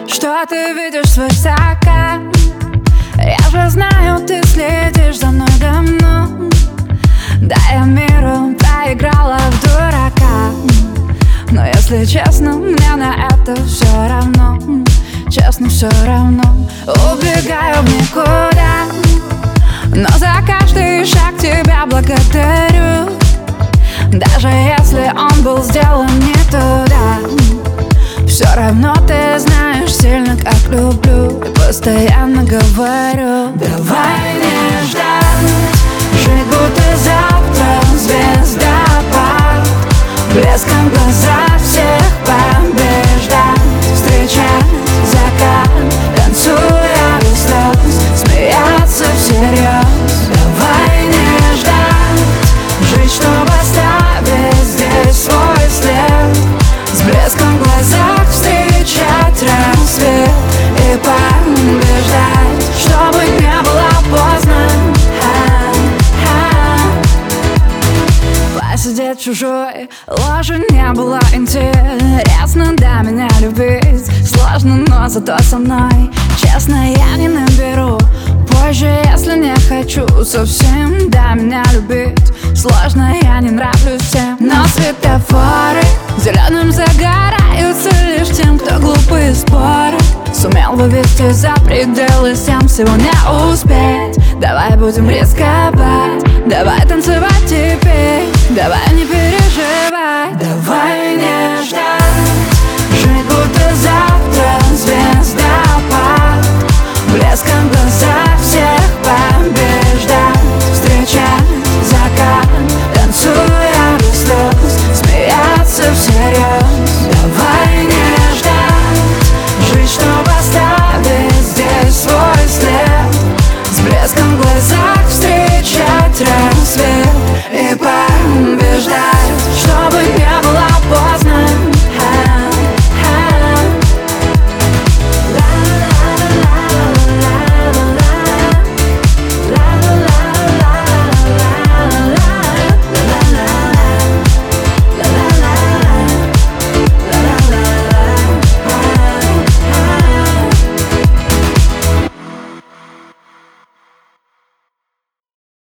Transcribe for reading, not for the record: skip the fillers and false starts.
что ты видишь свысока. Я же знаю, ты следишь за мной давно. Да, я миру проиграла в дурака. Но если честно, мне на это все равно. Честно, все равно. Убегаю в никуда, но за каждый шаг тебя благодарю. Даже если он был сделан не туда, все равно ты знаешь сильно, как люблю. И постоянно говорю: давай не ждать, жить будто завтра звездопад, блеском в глазах всех побеждать, встречать закат, танцуя без слез, смеяться всерьез. Давай не ждать, жить, чтобы оставить здесь свой след, с блеском в глазах встречать рассвет и побеждать, чтобы не было поздно. Посидеть в чужой ложе не было интересно, да, меня любить сложно, но зато со мной честно я не наберу позже, если не хочу совсем. Да, меня любить сложно, я не нравлюсь всем, но светофоры зеленым загораются лишь тем, кто глупые споры сумел вывести за пределы, всем всего не успеть. Давай будем рисковать, давай танцевать теперь, давай не переживать.